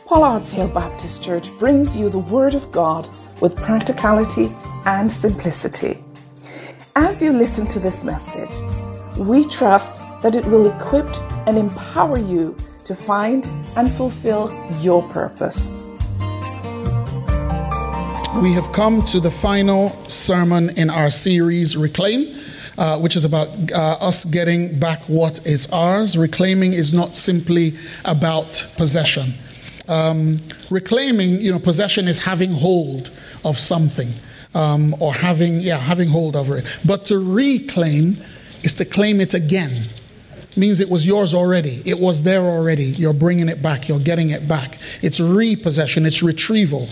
Pollard's Hill Baptist Church brings you the Word of God with practicality and simplicity. As you listen to this message, we trust that it will equip and empower you to find and fulfill your purpose. We have come to the final sermon in our series, Reclaim, which is about us getting back what is ours. Reclaiming is not simply about possession. Reclaiming, possession is having hold of something, or having hold over it. But to reclaim is to claim it again. It means it was yours already. It was there already. You're bringing it back. You're getting it back. It's repossession. It's retrieval.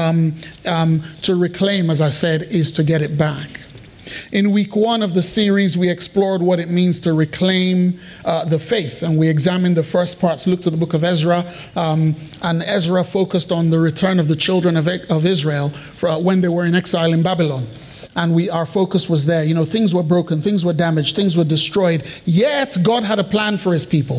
To reclaim, as I said, is to get it back. In week 1 of the series, we explored what it means to reclaim the faith, and we examined the first parts, looked at the book of Ezra, and Ezra focused on the return of the children of Israel when they were in exile in Babylon. And our focus was there. Things were broken, things were damaged, things were destroyed. Yet God had a plan for his people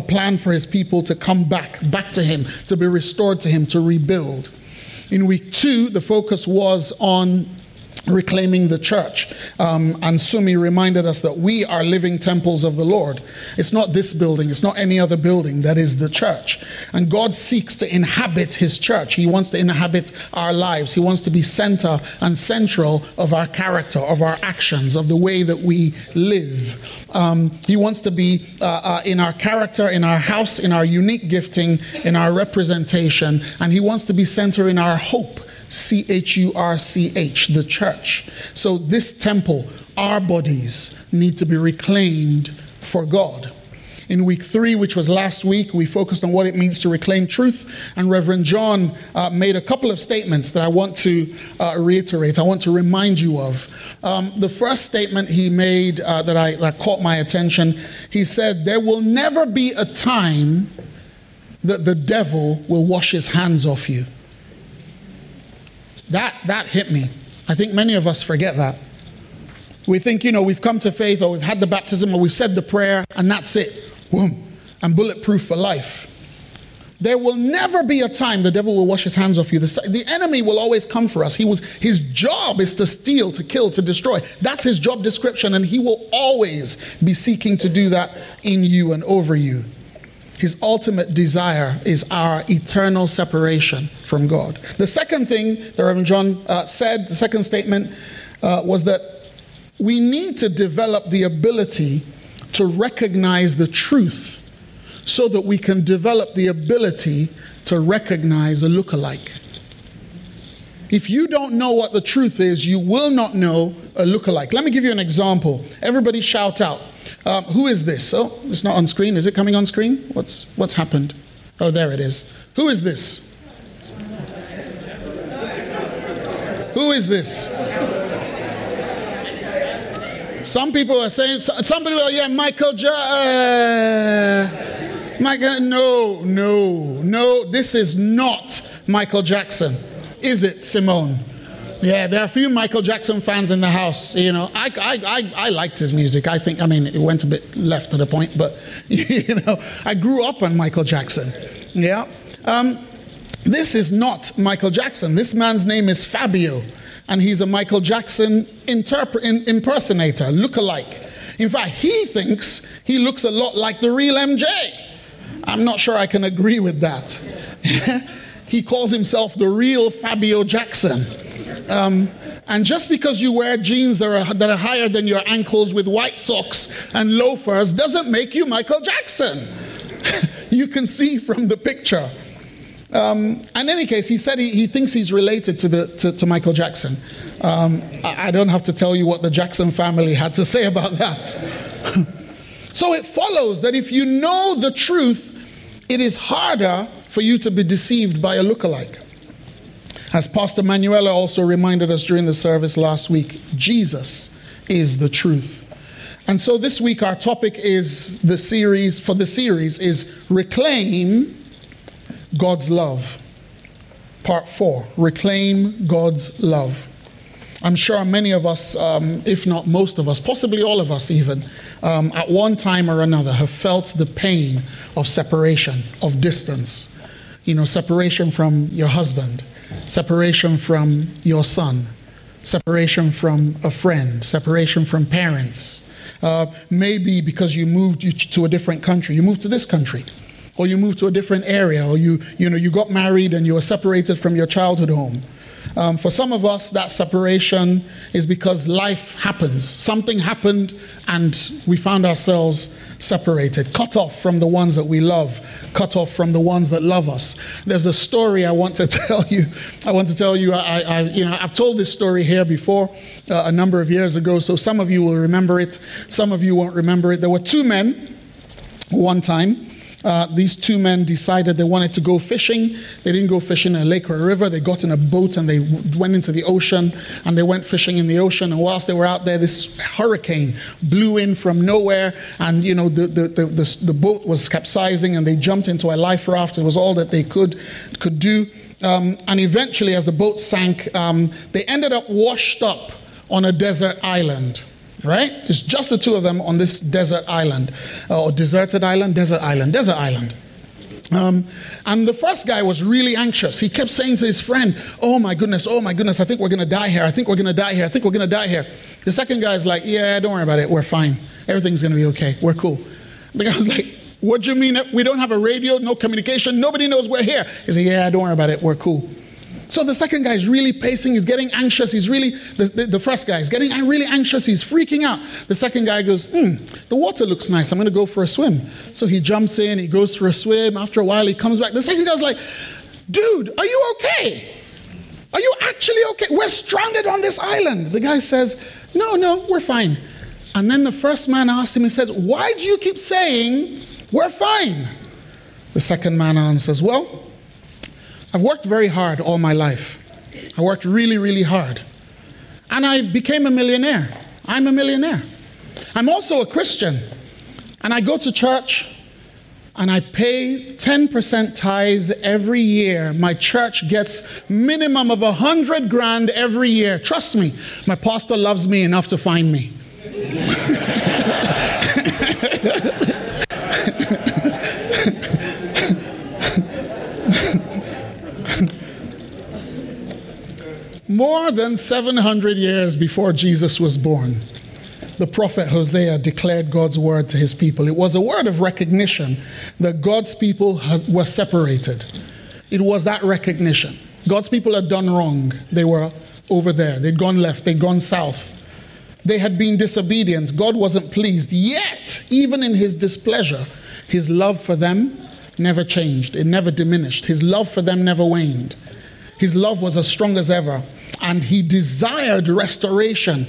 to come back to him, to be restored to him, to rebuild. In week 2, the focus was on reclaiming the church. And Sumi reminded us that we are living temples of the Lord. It's not this building. It's not any other building. That is the church. And God seeks to inhabit his church. He wants to inhabit our lives. He wants to be center and central of our character, of our actions, of the way that we live. He wants to be in our character, in our house, in our unique gifting, in our representation. And he wants to be center in our hope. CHURCH, the church. So this temple, our bodies, need to be reclaimed for God. In week 3, which was last week, we focused on what it means to reclaim truth. And Reverend John made a couple of statements that I want to reiterate. I want to remind you of. The first statement he made that caught my attention, he said, there will never be a time that the devil will wash his hands off you. That hit me. I think many of us forget that. We think, we've come to faith, or we've had the baptism, or we've said the prayer, and that's it. Boom. And bulletproof for life. There will never be a time the devil will wash his hands off you. The enemy will always come for us. His job is to steal, to kill, to destroy. That's his job description, and he will always be seeking to do that in you and over you. His ultimate desire is our eternal separation from God. The second thing that Reverend John said, the second statement, was that we need to develop the ability to recognize the truth so that we can develop the ability to recognize a lookalike. If you don't know what the truth is, you will not know a lookalike. Let me give you an example. Everybody shout out. Who is this? Oh, it's not on screen. Is it coming on screen? What's happened? Oh, there it is. Who is this? Who is this? Some people are saying, somebody will, Michael Jackson. No, this is not Michael Jackson. Is it, Simone? Yeah, there are a few Michael Jackson fans in the house. I liked his music. It went a bit left at a point, but, I grew up on Michael Jackson. Yeah. This is not Michael Jackson. This man's name is Fabio, and he's a Michael Jackson impersonator, lookalike. In fact, he thinks he looks a lot like the real MJ. I'm not sure I can agree with that. He calls himself the real Fabio Jackson. And just because you wear jeans that are higher than your ankles with white socks and loafers doesn't make you Michael Jackson. You can see from the picture. In any case, he said he thinks he's related to Michael Jackson. I don't have to tell you what the Jackson family had to say about that. So it follows that if you know the truth, it is harder for you to be deceived by a lookalike. As Pastor Manuela also reminded us during the service last week, Jesus is the truth. And so this week our topic is the series is Reclaim God's Love. Part 4, Reclaim God's Love. I'm sure many of us, if not most of us, possibly all of us even, at one time or another have felt the pain of separation, of distance. Separation from your husband, separation from your son, separation from a friend, separation from parents. Maybe because you moved to a different country, you moved to this country, or you moved to a different area, or you got married and you were separated from your childhood home. For some of us, that separation is because life happens. Something happened and we found ourselves separated, cut off from the ones that we love, cut off from the ones that love us. There's a story I want to tell you. I've told this story here before a number of years ago, so some of you will remember it, some of you won't remember it. There were two men one time. These two men decided they wanted to go fishing. They didn't go fishing in a lake or a river. They got in a boat and they went into the ocean and they went fishing in the ocean. And whilst they were out there, this hurricane blew in from nowhere, and the boat was capsizing, and they jumped into a life raft. It was all that they could do. And eventually, as the boat sank, they ended up washed up on a desert island. Right? It's just the two of them on this desert island, or deserted island, desert island. And the first guy was really anxious. He kept saying to his friend, oh my goodness, I think we're going to die here. I think we're going to die here. The second guy is like, yeah, don't worry about it. We're fine. Everything's going to be okay. We're cool. The guy was like, what do you mean? We don't have a radio, no communication, nobody knows we're here. He said, yeah, don't worry about it. We're cool. So the second guy is really pacing, he's getting anxious, the first guy is getting really anxious, he's freaking out. The second guy goes, the water looks nice, I'm going to go for a swim. So he jumps in, he goes for a swim, after a while he comes back. The second guy's like, dude, are you okay? Are you actually okay? We're stranded on this island. The guy says, no, we're fine. And then the first man asks him, he says, why do you keep saying we're fine? The second man answers, well, I've worked very hard all my life. I worked really, really hard. And I became a millionaire. I'm a millionaire. I'm also a Christian. And I go to church and I pay 10% tithe every year. My church gets minimum of 100 grand every year. Trust me, my pastor loves me enough to find me. More than 700 years before Jesus was born, the prophet Hosea declared God's word to his people. It was a word of recognition that God's people were separated. It was that recognition. God's people had done wrong. They were over there. They'd gone left. They'd gone south. They had been disobedient. God wasn't pleased. Yet, even in his displeasure, his love for them never changed. It never diminished. His love for them never waned. His love was as strong as ever. And he desired restoration,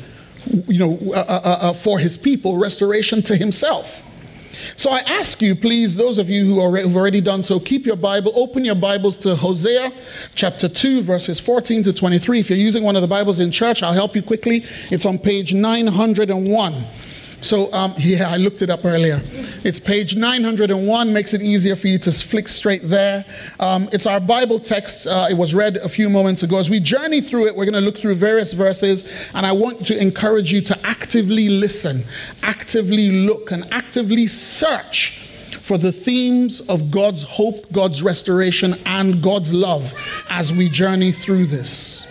for his people, restoration to himself. So I ask you, please, those of you who've already done so, keep your Bible, open your Bibles to Hosea chapter 2, verses 14 to 23. If you're using one of the Bibles in church, I'll help you quickly. It's on page 901. So, I looked it up earlier. It's page 901, makes it easier for you to flick straight there. It's our Bible text. It was read a few moments ago. As we journey through it, we're going to look through various verses, and I want to encourage you to actively listen, actively look, and actively search for the themes of God's hope, God's restoration, and God's love as we journey through this.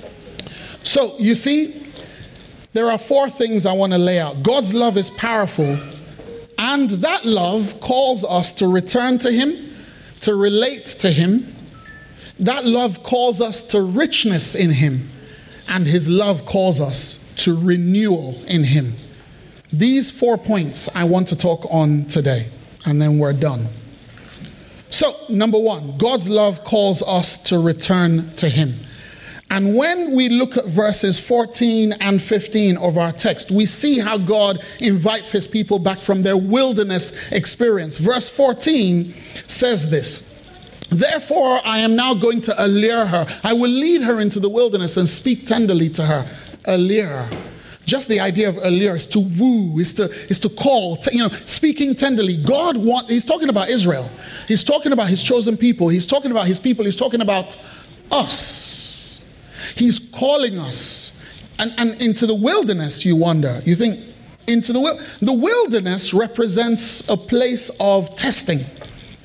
So, you see, there are four things I want to lay out. God's love is powerful, and that love calls us to return to him, to relate to him. That love calls us to richness in him, and his love calls us to renewal in him. These 4 points I want to talk on today, and then we're done. So, number one, God's love calls us to return to him. And when we look at verses 14 and 15 of our text, we see how God invites his people back from their wilderness experience. Verse 14 says this, therefore I am now going to allure her. I will lead her into the wilderness and speak tenderly to her. Allure. Just the idea of allure is to woo, is to call, speaking tenderly. He's talking about Israel. He's talking about his chosen people. He's talking about his people. He's talking about us. He's calling us. And into the wilderness, you wonder. You think, the wilderness represents a place of testing.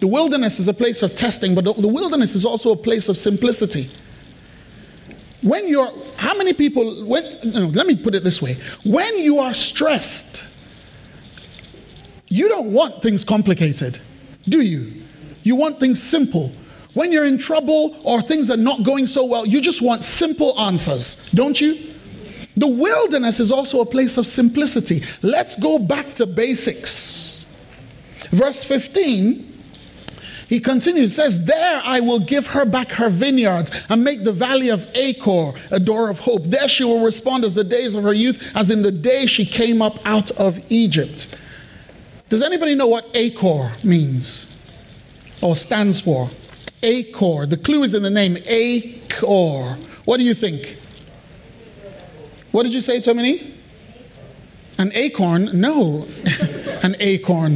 The wilderness is a place of testing, but the wilderness is also a place of simplicity. Let me put it this way. When you are stressed, you don't want things complicated, do you? You want things simple. When you're in trouble or things are not going so well, you just want simple answers, don't you? The wilderness is also a place of simplicity. Let's go back to basics. Verse 15, he continues, says, there I will give her back her vineyards and make the valley of Achor a door of hope. There she will respond as the days of her youth, as in the day she came up out of Egypt. Does anybody know what Achor means or stands for? Achor. The clue is in the name, Achor. What do you think? What did you say, Tomini? An acorn? No. An acorn.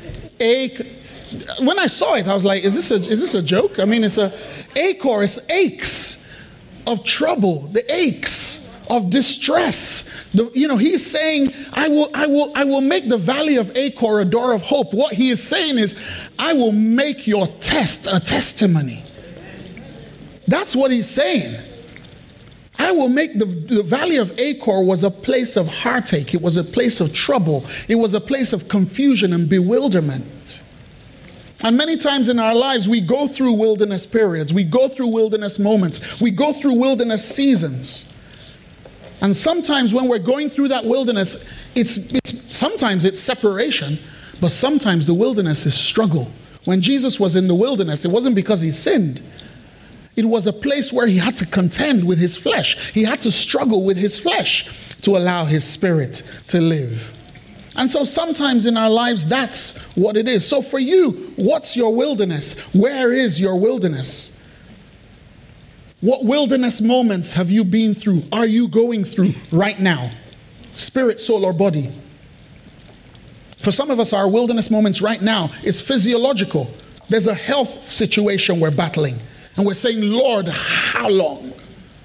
When I saw it, I was like, is this a joke? I mean, it's Achor, it's aches of trouble, the aches of distress. He's saying, I will make the valley of Achor a door of hope. What he is saying is, I will make your test a testimony. That's what he's saying. I will make the valley of Achor was a place of heartache. It was a place of trouble. It was a place of confusion and bewilderment. And many times in our lives, we go through wilderness periods. We go through wilderness moments. We go through wilderness seasons. And sometimes when we're going through that wilderness, sometimes it's separation, but sometimes the wilderness is struggle. When Jesus was in the wilderness, it wasn't because he sinned. It was a place where he had to contend with his flesh. He had to struggle with his flesh to allow his spirit to live. And so sometimes in our lives, that's what it is. So for you, what's your wilderness? Where is your wilderness? What wilderness moments have you been through? Are you going through right now? Spirit, soul, or body? For some of us, our wilderness moments right now is physiological. There's a health situation we're battling. And we're saying, Lord, how long?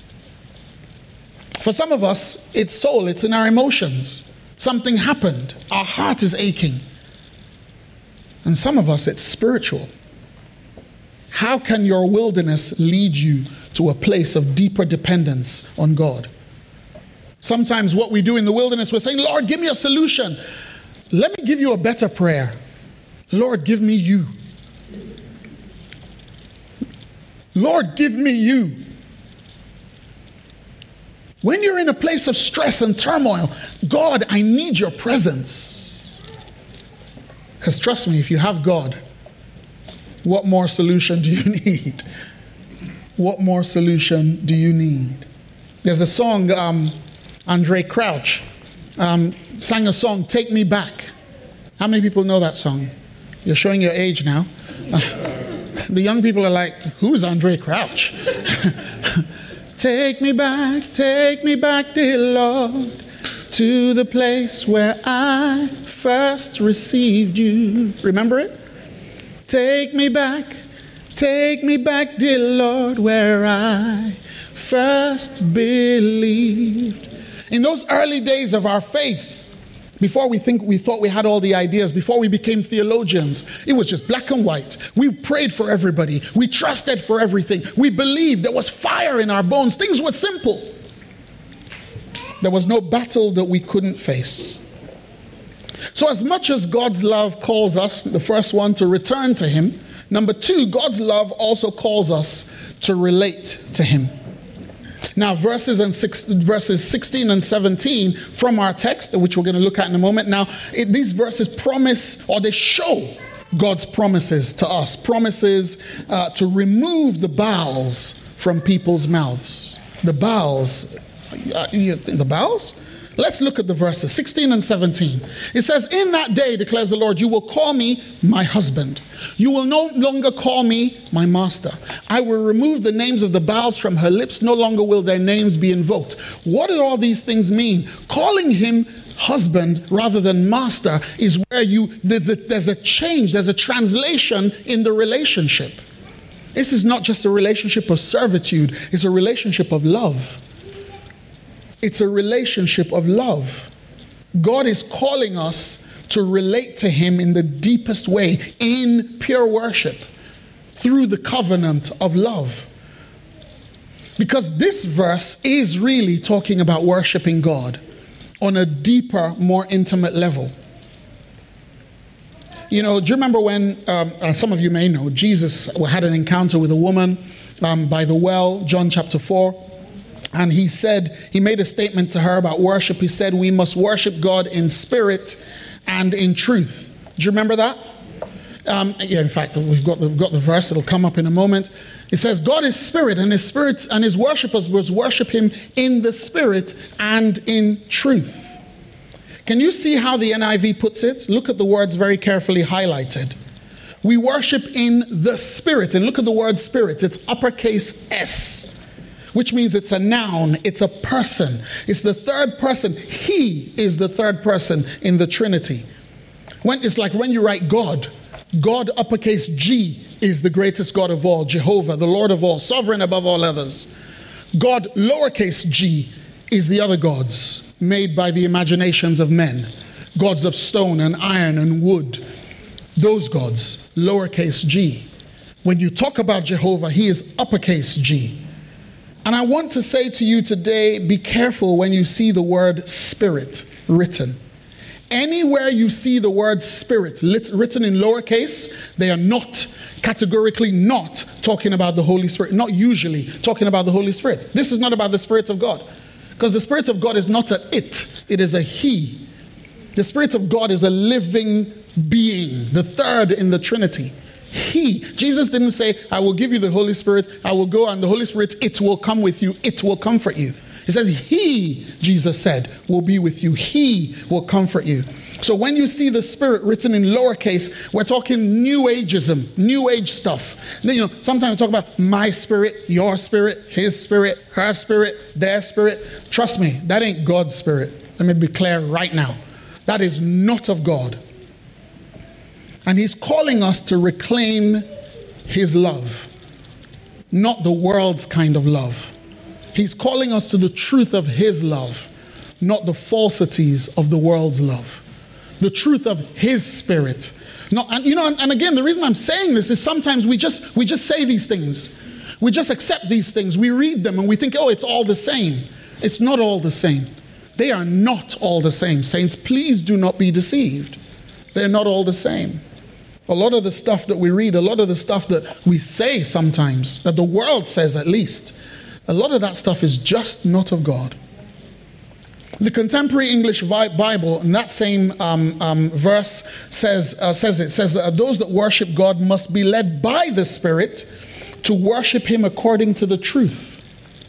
For some of us, it's soul, it's in our emotions. Something happened. Our heart is aching. And some of us, it's spiritual. How can your wilderness lead you to a place of deeper dependence on God? Sometimes what we do in the wilderness, we're saying, Lord, give me a solution. Let me give you a better prayer. Lord, give me you. Lord, give me you. When you're in a place of stress and turmoil, God, I need your presence. Because trust me, if you have God, what more solution do you need? What more solution do you need? There's a song, Andre Crouch sang a song, Take Me Back. How many people know that song? You're showing your age now. The young people are like, who's Andre Crouch? Take me back, dear Lord, to the place where I first received you. Remember it? Take me back, dear Lord, where I first believed. In those early days of our faith, before we thought we had all the ideas, before we became theologians, it was just black and white. We prayed for everybody. We trusted for everything. We believed. There was fire in our bones. Things were simple. There was no battle that we couldn't face. So as much as God's love calls us, the first one, to return to him, number two, God's love also calls us to relate to him. Now, verses 16 and 17 from our text, which we're going to look at in a moment. Now, these verses promise, or they show God's promises to us. Promises to remove the bowels from people's mouths. The bowels. The bowels? Let's look at the verses, 16 and 17. It says, in that day, declares the Lord, you will call me my husband. You will no longer call me my master. I will remove the names of the bowels from her lips. No longer will their names be invoked. What do all these things mean? Calling him husband rather than master is where there's a change, there's a translation in the relationship. This is not just a relationship of servitude, it's a relationship of love. It's a relationship of love. God is calling us to relate to him in the deepest way, in pure worship, through the covenant of love. Because this verse is really talking about worshiping God on a deeper, more intimate level. You know, do you remember when, some of you may know, Jesus had an encounter with a woman by the well, John chapter 4. And he made a statement to her about worship. He said, we must worship God in spirit and in truth. Do you remember that? In fact, we've got the verse. It'll come up in a moment. It says, God is spirit, and his worshippers must worship him in the spirit and in truth. Can you see how the NIV puts it? Look at the words very carefully highlighted. We worship in the spirit. And look at the word spirit. It's uppercase S, which means it's a noun. It's a person. It's the third person. He is the third person in the Trinity. It's like when you write God. God, uppercase G, is the greatest God of all, Jehovah, the Lord of all, sovereign above all others. God, lowercase g, is the other gods made by the imaginations of men, gods of stone and iron and wood. Those gods, lowercase g. When you talk about Jehovah, he is uppercase G. And I want to say to you today, be careful when you see the word spirit written. Anywhere you see the word spirit written in lowercase, they are not, categorically not talking about the Holy Spirit, not usually talking about the Holy Spirit. This is not about the Spirit of God, because the Spirit of God is not a it is a he. The Spirit of God is a living being, the third in the Trinity. He. Jesus didn't say, I will give you the Holy Spirit, I will go and the Holy Spirit, it will come with you, it will comfort you. He says, he, Jesus said, will be with you. He will comfort you. So when you see the Spirit written in lowercase, we're talking New Ageism, New Age stuff. Then, sometimes we talk about my spirit, your spirit, his spirit, her spirit, their spirit. Trust me, that ain't God's spirit. Let me be clear right now. That is not of God. And he's calling us to reclaim his love, not the world's kind of love. He's calling us to the truth of his love, not the falsities of the world's love. The truth of his spirit. And again, the reason I'm saying this is sometimes we just say these things. We just accept these things. We read them and we think, oh, it's all the same. It's not all the same. They are not all the same. Saints, please do not be deceived. They're not all the same. A lot of the stuff that we read, a lot of the stuff that we say sometimes, that the world says at least, a lot of that stuff is just not of God. The Contemporary English Bible, in that same verse, says that those that worship God must be led by the Spirit to worship him according to the truth.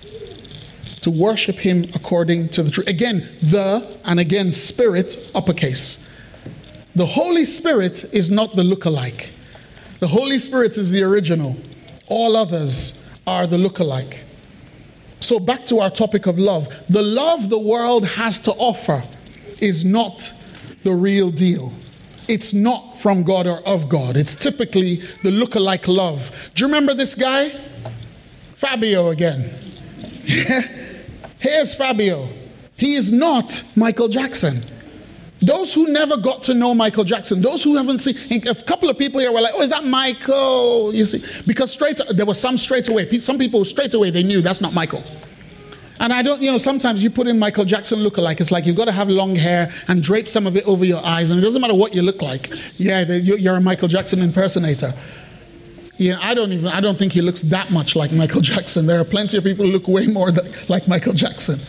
To worship him according to the truth. Again, Spirit, uppercase. The Holy Spirit is not the lookalike. The Holy Spirit is the original. All others are the lookalike. So back to our topic of love. The love the world has to offer is not the real deal. It's not from God or of God. It's typically the lookalike love. Do you remember this guy? Fabio again. Here's Fabio. He is not Michael Jackson. Those who never got to know Michael Jackson, those who haven't seen, a couple of people here were like, oh, is that Michael? You see, because there were some straight away. Some people straight away, they knew that's not Michael. And I don't, sometimes you put in Michael Jackson lookalike, it's like you've got to have long hair and drape some of it over your eyes, and it doesn't matter what you look like. Yeah, you're a Michael Jackson impersonator. Yeah, I don't think he looks that much like Michael Jackson. There are plenty of people who look way more like Michael Jackson.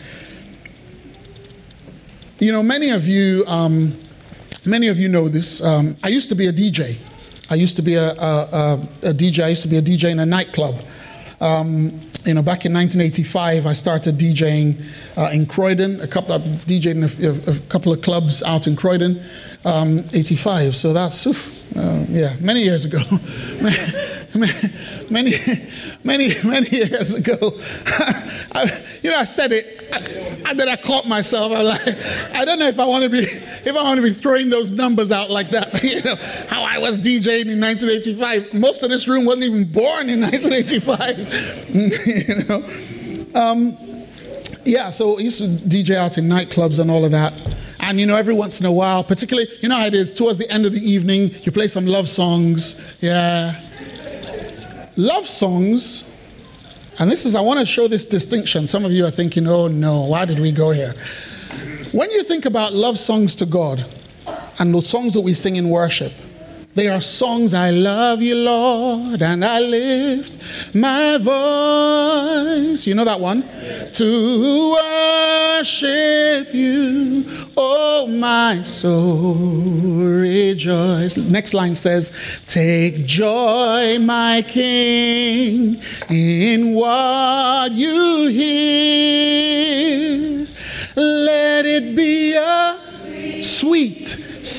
Many of you know this. I used to be a DJ. I used to be a DJ. I used to be a DJ in a nightclub. Back in 1985, I started DJing in Croydon. DJed in a couple of clubs out in Croydon. 85. So that's many years ago. many years ago. I said it, and then I caught myself. I'm like, I don't know if I want to be throwing those numbers out like that. How I was DJing in 1985. Most of this room wasn't even born in 1985. So I used to DJ out in nightclubs and all of that. And, every once in a while, particularly, how it is, towards the end of the evening, you play some love songs. Yeah. Love songs, and I want to show this distinction. Some of you are thinking, oh no, why did we go here? When you think about love songs to God, and the songs that we sing in worship, they are songs, I love you, Lord, and I lift my voice. You know that one? To worship you, oh my soul, rejoice. Next line says, take joy, my King, in what you hear. Let it be a sweet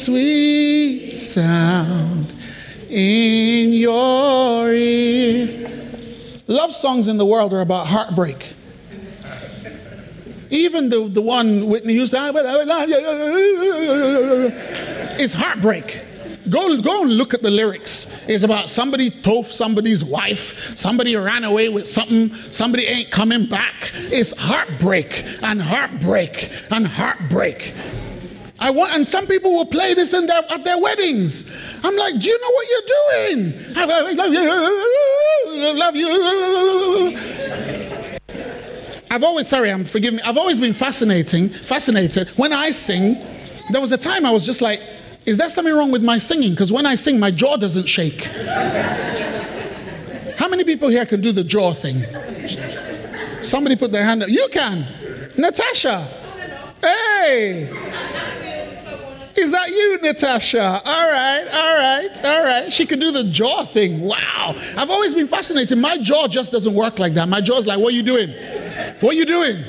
sound in your ear. Love songs in the world are about heartbreak. Even the one Whitney Houston, it's heartbreak. Go and look at the lyrics. It's about somebody told somebody's wife, somebody ran away with something, somebody ain't coming back. It's heartbreak and heartbreak and heartbreak. And some people will play this at their weddings. I'm like, do you know what you're doing? I love you. I've always been fascinated. When I sing, there was a time I was just like, is there something wrong with my singing? Because when I sing, my jaw doesn't shake. How many people here can do the jaw thing? Somebody put their hand up. You can. Natasha. Hey. Is that you, Natasha? All right. She can do the jaw thing. Wow. I've always been fascinated. My jaw just doesn't work like that. My jaw's like, what are you doing? What are you doing?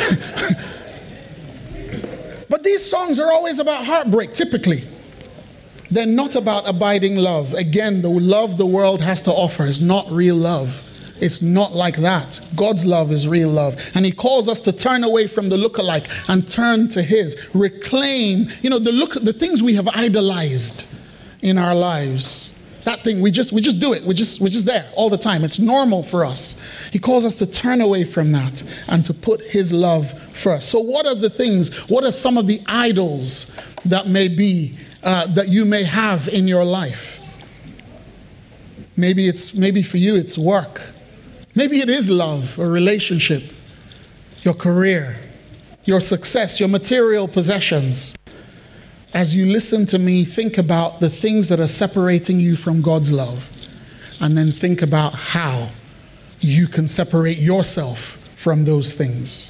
But these songs are always about heartbreak, typically. They're not about abiding love. Again, the love the world has to offer is not real love. It's not like that. God's love is real love. And he calls us to turn away from the lookalike and turn to his. Reclaim, the things we have idolized in our lives. That thing, we just do it. We're just there all the time. It's normal for us. He calls us to turn away from that and to put his love first. So what are some of the idols that may be, that you may have in your life? Maybe for you it's work. Maybe it is love, a relationship, your career, your success, your material possessions. As you listen to me, think about the things that are separating you from God's love, and then think about how you can separate yourself from those things.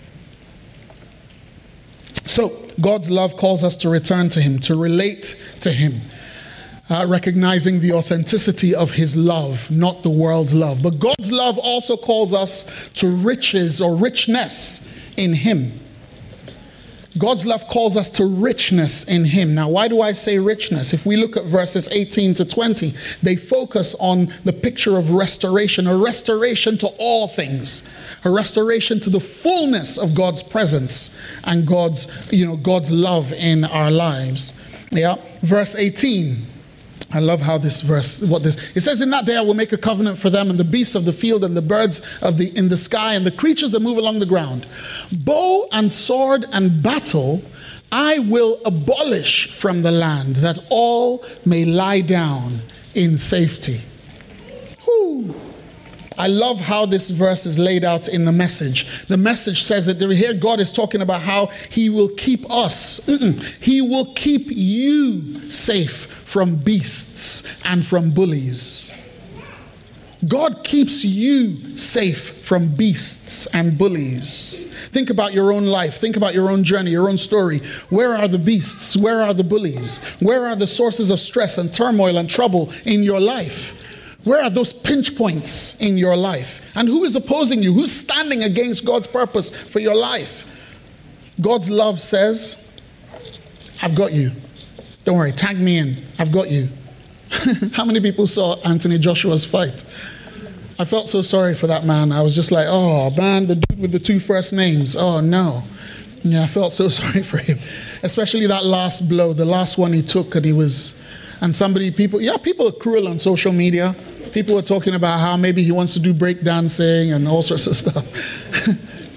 So, God's love calls us to return to him, to relate to him. Recognizing the authenticity of his love, not the world's love. But God's love also calls us to riches or richness in him. God's love calls us to richness in him. Now, why do I say richness? If we look at verses 18 to 20, they focus on the picture of restoration, a restoration to all things, a restoration to the fullness of God's presence and God's love in our lives. Yeah, verse 18. I love how it says, in that day I will make a covenant for them and the beasts of the field and the birds in the sky and the creatures that move along the ground. Bow and sword and battle I will abolish from the land, that all may lie down in safety. Whew. I love how this verse is laid out in the Message. The Message says that here God is talking about how he will keep us. He will keep you safe from beasts and from bullies. God keeps you safe from beasts and bullies. Think about your own life. Think about your own journey, your own story. Where are the beasts? Where are the bullies? Where are the sources of stress and turmoil and trouble in your life? Where are those pinch points in your life? And who is opposing you? Who's standing against God's purpose for your life? God's love says, I've got you. Don't worry, tag me in. I've got you. How many people saw Anthony Joshua's fight? I felt so sorry for that man. I was just like, oh man, the dude with the two first names. Oh no. Yeah, I felt so sorry for him. Especially that last blow, the last one he took, and people are cruel on social media. People are talking about how maybe he wants to do breakdancing and all sorts of stuff.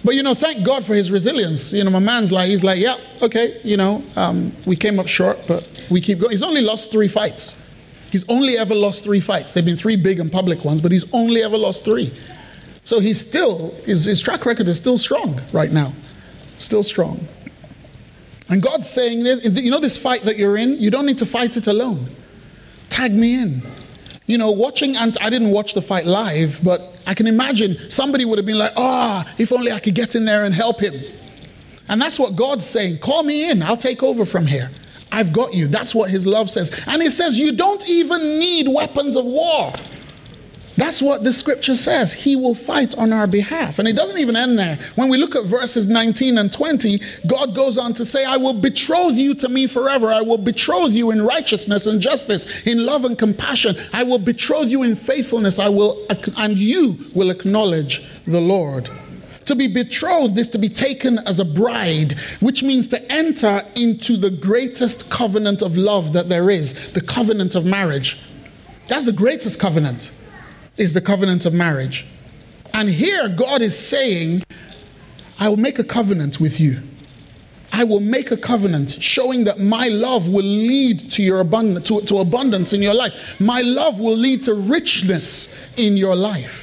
But, thank God for his resilience. My man's he's like, yeah, okay, we came up short, but we keep going. He's only lost 3 fights. He's only ever lost 3 fights. They've been 3 big and public ones, but he's only ever lost 3. So he's still, his track record is still strong right now. Still strong. And God's saying, this fight that you're in, you don't need to fight it alone. Tag me in. Watching, and I didn't watch the fight live, but I can imagine somebody would have been like, if only I could get in there and help him. And that's what God's saying. Call me in. I'll take over from here. I've got you. That's what his love says. And it says you don't even need weapons of war. That's what the scripture says. He will fight on our behalf. And it doesn't even end there. When we look at verses 19 and 20, God goes on to say, I will betroth you to me forever. I will betroth you in righteousness and justice, in love and compassion. I will betroth you in faithfulness. And you will acknowledge the Lord. To be betrothed is to be taken as a bride, which means to enter into the greatest covenant of love that there is, the covenant of marriage. That's the greatest covenant, is the covenant of marriage. And here God is saying, I will make a covenant with you. I will make a covenant showing that my love will lead to your to abundance in your life. My love will lead to richness in your life.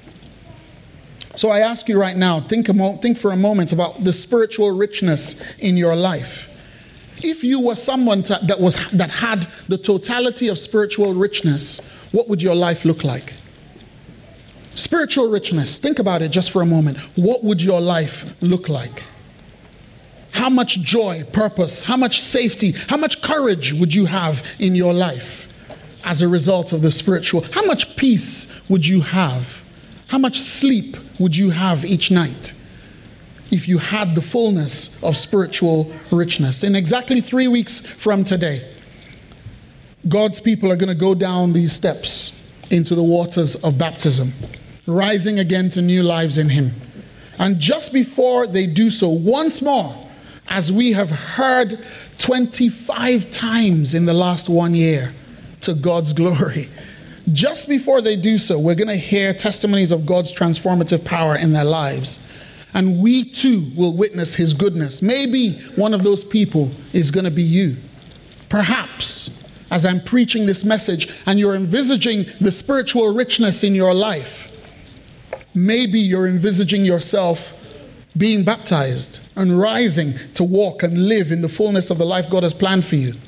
So I ask you right now, think for a moment about the spiritual richness in your life. If you were someone that had the totality of spiritual richness, what would your life look like? Spiritual richness, think about it just for a moment. What would your life look like? How much joy, purpose, how much safety, how much courage would you have in your life as a result of the spiritual? How much peace would you have? How much sleep would you have each night if you had the fullness of spiritual richness? In exactly 3 weeks from today, God's people are going to go down these steps into the waters of baptism, rising again to new lives in Him. And just before they do so, once more, as we have heard 25 times in the last 1 year, to God's glory, just before they do so, we're going to hear testimonies of God's transformative power in their lives. And we too will witness His goodness. Maybe one of those people is going to be you. Perhaps, as I'm preaching this message and you're envisaging the spiritual richness in your life, maybe you're envisaging yourself being baptized and rising to walk and live in the fullness of the life God has planned for you.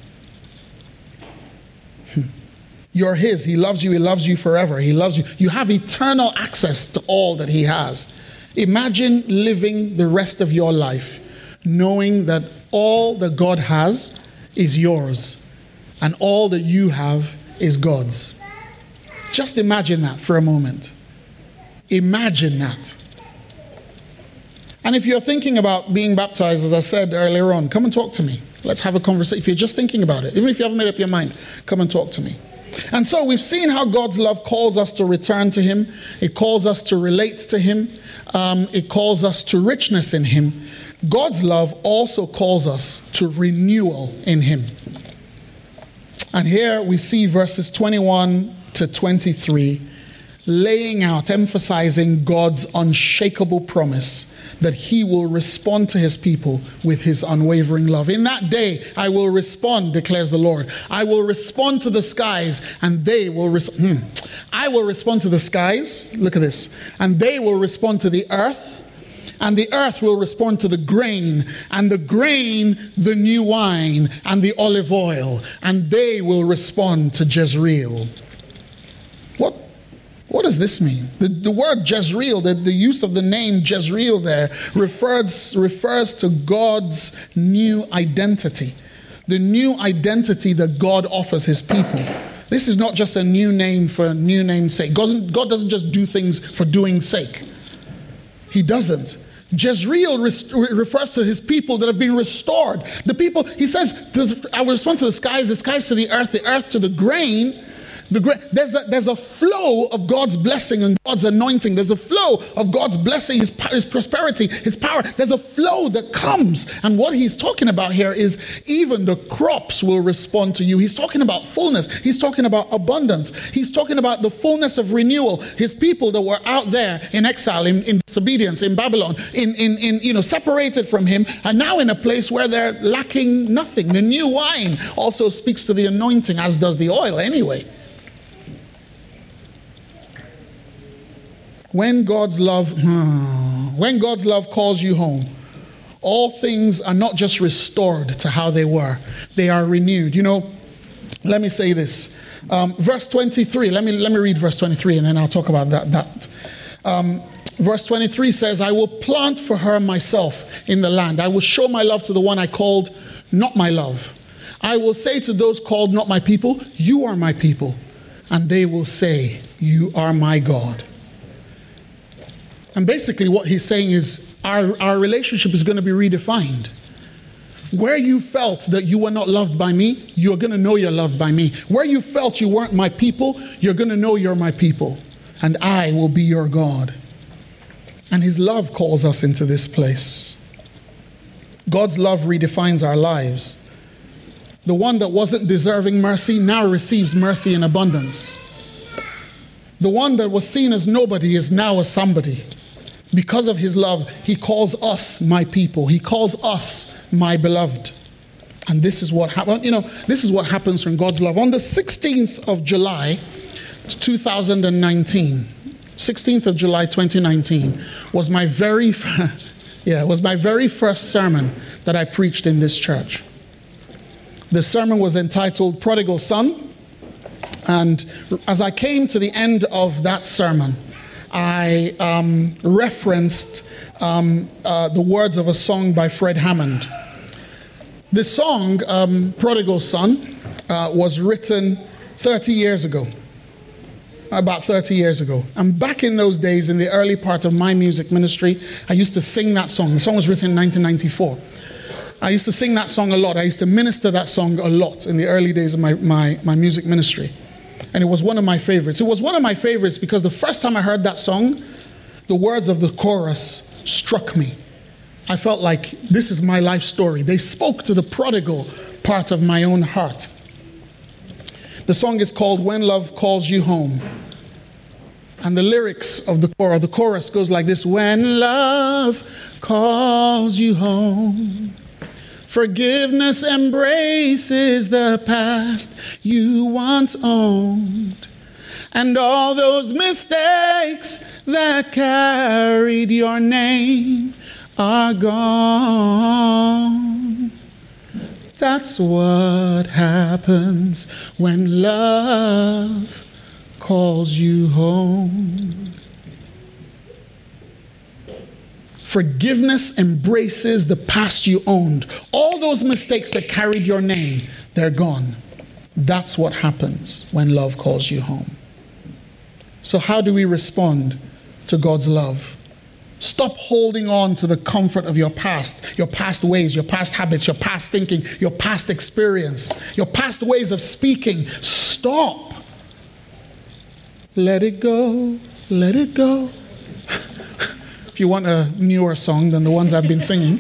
You're His. He loves you. He loves you forever. He loves you. You have eternal access to all that He has. Imagine living the rest of your life knowing that all that God has is yours and all that you have is God's. Just imagine that for a moment. Imagine that. And if you're thinking about being baptized, as I said earlier on, come and talk to me. Let's have a conversation. If you're just thinking about it, even if you haven't made up your mind, come and talk to me. And so we've seen how God's love calls us to return to Him. It calls us to relate to Him. It calls us to richness in Him. God's love also calls us to renewal in Him. And here we see verses 21 to 23 laying out, emphasizing God's unshakable promise that He will respond to His people with His unwavering love. In that day, I will respond, declares the Lord. I will respond to the skies, and they will respond. I will respond to the skies. Look at this. And they will respond to the earth, and the earth will respond to the grain, and the grain, the new wine, and the olive oil, and they will respond to Jezreel. What does this mean? The word Jezreel, the use of the name Jezreel there refers to God's new identity. The new identity that God offers His people. This is not just a new name for new name's sake. God doesn't just do things for doing sake. He doesn't. Jezreel refers to His people that have been restored. The people, He says, I will respond to the skies to the earth to the grain. There's a flow of God's blessing and God's anointing. There's a flow of God's blessing, his prosperity, his power. There's a flow that comes. And what he's talking about here is even the crops will respond to you. He's talking about fullness. He's talking about abundance. He's talking about the fullness of renewal. His people that were out there in exile, in disobedience, in Babylon, in separated from him, are now in a place where they're lacking nothing. The new wine also speaks to the anointing, as does the oil anyway. When God's love calls you home, all things are not just restored to how they were, they are renewed. Let me say this. Verse 23, let me read verse 23 and then I'll talk about that. Verse 23 says, I will plant for her myself in the land. I will show my love to the one I called not my love. I will say to those called not my people, you are my people. And they will say, you are my God. And basically what he's saying is our relationship is going to be redefined. Where you felt that you were not loved by me, you're going to know you're loved by me. Where you felt you weren't my people, you're going to know you're my people. And I will be your God. And his love calls us into this place. God's love redefines our lives. The one that wasn't deserving mercy now receives mercy in abundance. The one that was seen as nobody is now a somebody. Because of his love, he calls us my people. He calls us my beloved. And this is what this is what happens from God's love. On the 16th of July, 2019, 16th of July 2019 was my very first sermon that I preached in this church. The sermon was entitled Prodigal Son. And as I came to the end of that sermon, I referenced the words of a song by Fred Hammond. The song, Prodigal Son, was written 30 years ago. About 30 years ago. And back in those days, in the early part of my music ministry, I used to sing that song. The song was written in 1994. I used to sing that song a lot. I used to minister that song a lot in the early days of my music ministry. And it was one of my favorites. It was one of my favorites because the first time I heard that song, the words of the chorus struck me. I felt like this is my life story. They spoke to the prodigal part of my own heart. The song is called When Love Calls You Home. And the lyrics of the chorus goes like this. When love calls you home, forgiveness embraces the past you once owned, and all those mistakes that carried your name are gone. That's what happens when love calls you home. Forgiveness embraces the past you owned. All those mistakes that carried your name, they're gone. That's what happens when love calls you home. So how do we respond to God's love? Stop holding on to the comfort of your past ways, your past habits, your past thinking, your past experience, your past ways of speaking. Stop. Let it go. Let it go. If you want a newer song than the ones I've been singing,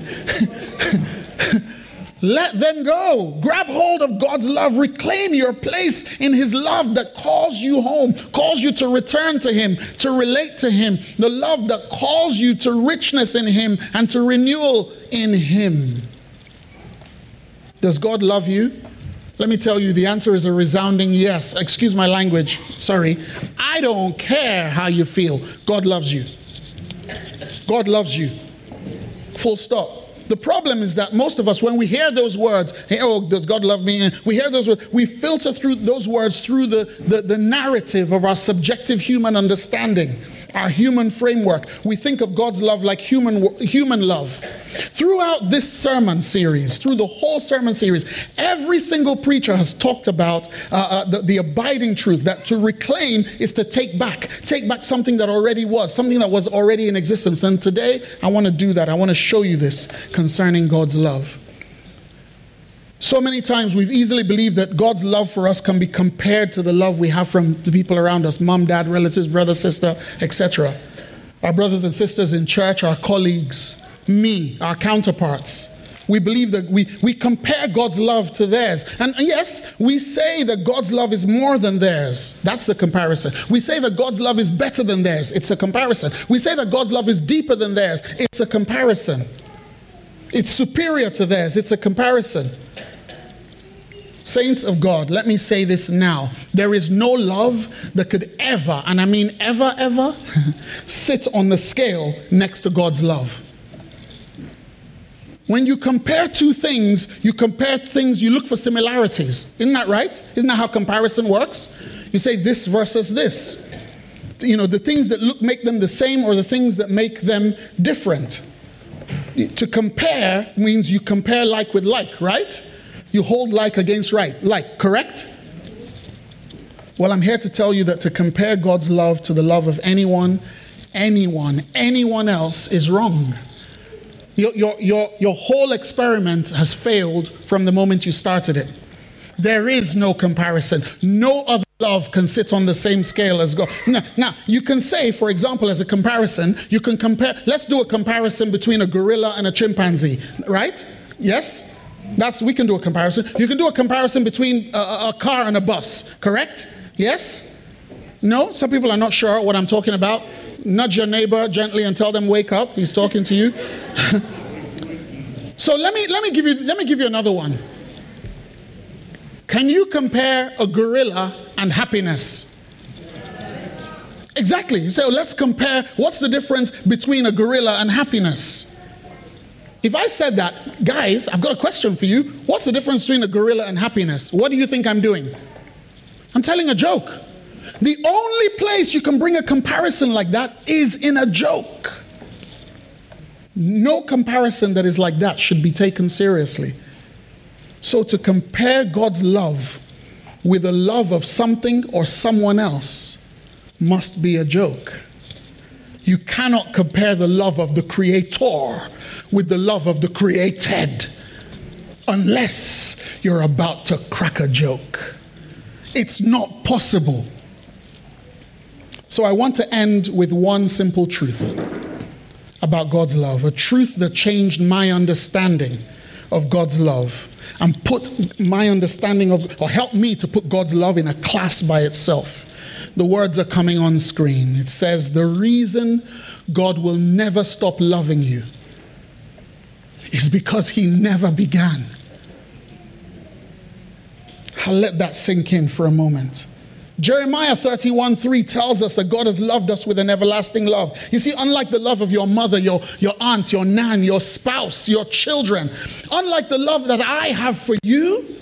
let them go. Grab hold of God's love. Reclaim your place in his love that calls you home, calls you to return to him, to relate to him. The love that calls you to richness in him and to renewal in him. Does God love you? Let me tell you, the answer is a resounding yes. Excuse my language. Sorry. I don't care how you feel. God loves you. God loves you. Full stop. The problem is that most of us, when we hear those words, hey, oh, does God love me? We hear those words, we filter through those words through the narrative of our subjective human understanding, our human framework. We think of God's love like human love. Throughout this sermon series, through the whole sermon series, every single preacher has talked about the abiding truth, that to reclaim is to take back something that already was, something that was already in existence. And today, I want to do that. I want to show you this concerning God's love. So many times we've easily believed that God's love for us can be compared to the love we have from the people around us, mom, dad, relatives, brother, sister, etc. Our brothers and sisters in church, our colleagues, me, our counterparts. We believe that we compare God's love to theirs. And yes, we say that God's love is more than theirs. That's the comparison. We say that God's love is better than theirs. It's a comparison. We say that God's love is deeper than theirs. It's a comparison. It's superior to theirs. It's a comparison. Saints of God, let me say this now. There is no love that could ever, and I mean ever, sit on the scale next to God's love. When you compare two things, you look for similarities. Isn't that right? Isn't that how comparison works? You say this versus this. You know, the things that make them the same or the things that make them different. To compare means you compare like with like, right? You hold like against like, correct? Well, I'm here to tell you that to compare God's love to the love of anyone else is wrong. Your whole experiment has failed from the moment you started it. There is no comparison. No other love can sit on the same scale as God. Now, you can say, for example, as a comparison, you can compare, let's do a comparison between a gorilla and a chimpanzee, right? Yes? We can do a comparison. You can do a comparison between a car and a bus, correct? Yes? No? Some people are not sure what I'm talking about. Nudge your neighbor gently and tell them, wake up. He's talking to you. So let me give you another one. Can you compare a gorilla and happiness? Exactly. So let's compare. What's the difference between a gorilla and happiness? If I said that, guys, I've got a question for you. What's the difference between a gorilla and happiness? What do you think I'm doing? I'm telling a joke. The only place you can bring a comparison like that is in a joke. No comparison that is like that should be taken seriously. So to compare God's love with the love of something or someone else must be a joke. You cannot compare the love of the Creator with the love of the created unless you're about to crack a joke. It's not possible. So I want to end with one simple truth about God's love, a truth that changed my understanding of God's love and put my understanding of, or helped me to put God's love in a class by itself. The words are coming on screen. It says, the reason God will never stop loving you is because he never began. I'll let that sink in for a moment. Jeremiah 31:3 tells us that God has loved us with an everlasting love. You see, unlike the love of your mother, your aunt, your nan, your spouse, your children, unlike the love that I have for you,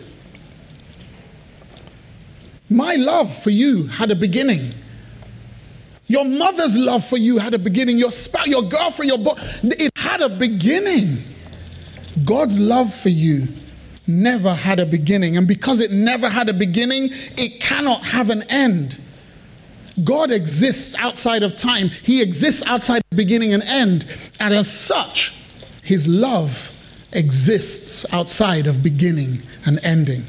my love for you had a beginning. Your mother's love for you had a beginning. Your spouse, your girlfriend, your boy, it had a beginning. God's love for you never had a beginning. And because it never had a beginning, it cannot have an end. God exists outside of time. He exists outside of beginning and end. And as such, his love exists outside of beginning and ending.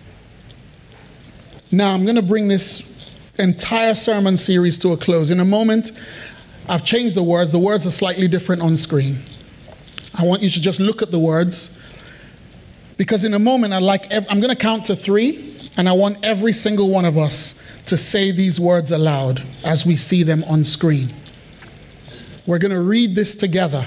Now, I'm going to bring this entire sermon series to a close. In a moment, I've changed the words. The words are slightly different on screen. I want you to just look at the words. Because in a moment, I'm going to count to 3, and I want every single one of us to say these words aloud as we see them on screen. We're going to read this together.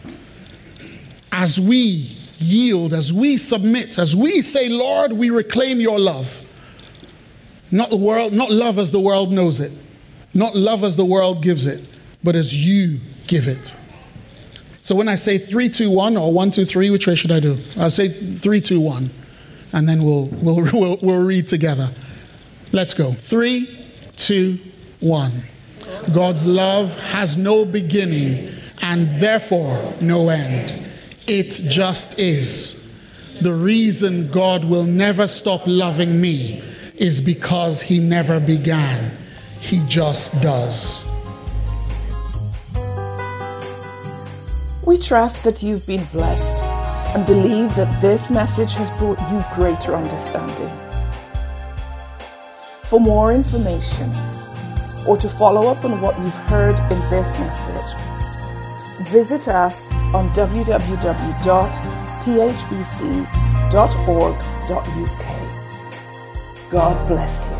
As we yield, as we submit, as we say, Lord, we reclaim your love. Not love as the world knows it. Not love as the world gives it, but as you give it. So when I say 3, 2, 1, or 1, 2, 3, which way should I do? I'll say 3, 2, 1, and then we'll read together. Let's go. 3, 2, 1. God's love has no beginning and therefore no end. It just is. The reason God will never stop loving me is because he never began. He just does. We trust that you've been blessed. and believe that this message has brought you greater understanding. For more information or to follow up on what you've heard in this message, visit us on www.phbc.org.uk. God bless you.